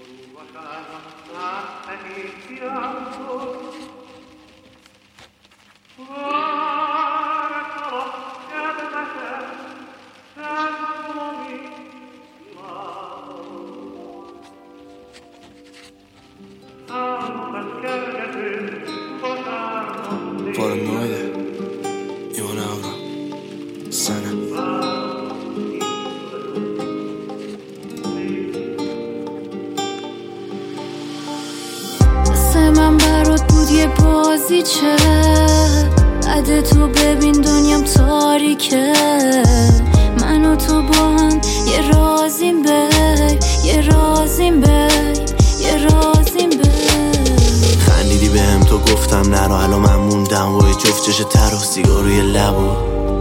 Paranoide, Ivana Ağa, Sana. مثل من برات بود یه بازیچه، بعد تو ببین دنیام تاریکه. من و تو با هم یه رازیم بی، یه رازیم بی، یه رازیم بی. خندیدی بهم تو گفتم نرو، الان من موندم و یه جفت چش تر و سیگار روی لبو.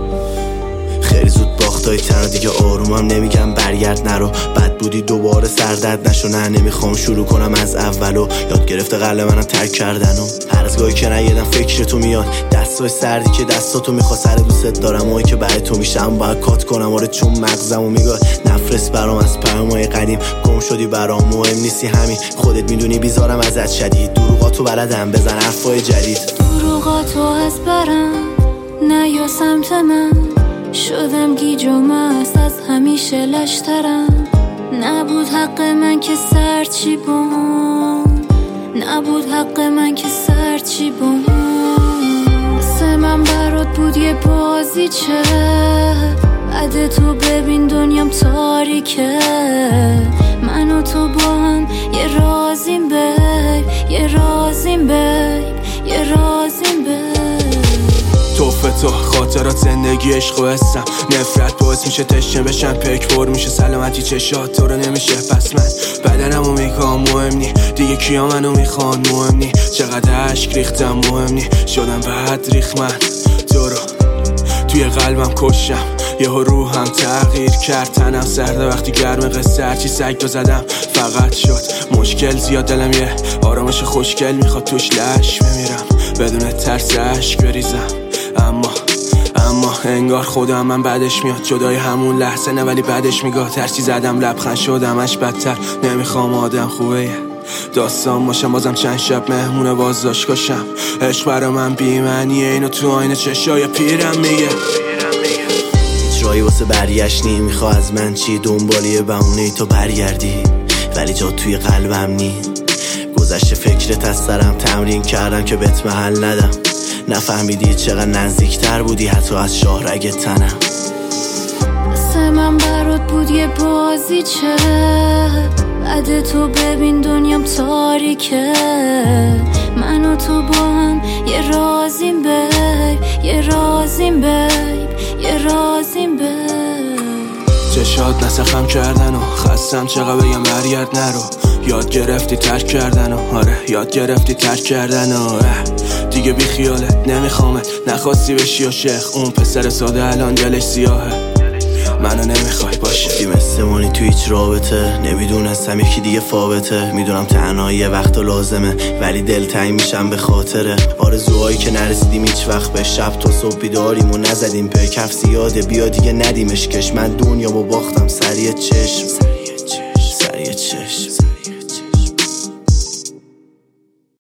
خیلی زود باختای تر دیگه آرومم نمیگم برگرد نرو. بد بودی دوباره سردرد نشو، نه نمیخوام شروع کنم از اولو. یاد گرفته قلب منم ترک کردنو. هر از گاهی که نیدم فکر تو میاد، دستای سردی که دستاتو میخوا سر دوست دارم. اونی که برای تو میشم باید کات کنم آره، چون مغزمو میگه نفرست برام از پیامای قدیم. گم شدی برام مهم نیستی همین، خودت میدونی بیزارم ازت شدید. دروغاتو بلدم بزن حرفای جدید. دروغاتو از برم نیا سمت من، شدم گیج و مست از همیشه لشترم. نبود حق من که سرچی بوم، نبود حق من که سرچی بوم. مثل من برات بود یه بازیچه، بعد تو ببین دنیام تاریکه. من و تو با هم یه رازیم بی، یه رازیم بی، یه رازیم بی. توفه تو خاطرات زندگی عشق و حسم، نفرت باعث میشه تشنه بشم، پک پر میشه سلامتی چشات تو رو نمیشه. پس من بدنمو میخوام مهم نی دیگه، کیا منو میخوان مهم نی. چقدر عشق ریختم مهم نی، شدم بعد ریخ من تو رو توی قلبم کشم. یهو روحم تغییر کرد، تنم سرده وقتی گرم قصه. هرچی سگ دو زدم فقط شد مشکل زیاد. دلم یه آرامش خوشگل میخواد توش لش بمیرم، بدون ترس عشق بریزم. اما انگار خودم من بعدش میاد، جدای همون لحظه نه ولی بعدش میگاه. ترسی زدم لبخند شدمش بدتر، نمیخوام آدم خوبه داستان باشم. بازم چند شب مهمونه باز داشت کشم. عشق برا من بیمعنیه، اینو تو آینه چشای پیرم میگه. جایی واسه برگشت میخوا از من چی؟ دنبالی بهونه ای تو برگردی ولی جا توی قلبم نی. گذشته فکرت از سرم، تمرین کردم که بهت محل ندم. نفهمیدی چقدر نزدیکتر بودی حتی از شاهرگ تنم. مثل من برات بود یه بازیچه، بعد تو ببین دنیام تاریکه. من و تو با هم یه رازیم بی، یه رازیم بی، یه رازیم بی. چشات نسخم کردن و خستم چقدر بگم برگرد نرو. یاد گرفتی ترک کردن و آره یاد گرفتی ترک کردن و دیگه بی خیالت نمیخوامت. نخواستی بشی و شیخ اون پسر ساده الان دلش سیاهه. منو نمیخوای باشه دی مثل مانی تو هیچ رابطه، نمیدونستم یکی دیگه فابته. میدونم تنهایی یه وقت لازمه ولی دلتنگ میشم به خاطره. آرزوهایی که نرسیدیم هیچ وقت به، شب تا صبح بیداریم و نزدیم په. کف زیاده بیا دیگه ندیمش کش، من دنیا با باختم سریع چشم.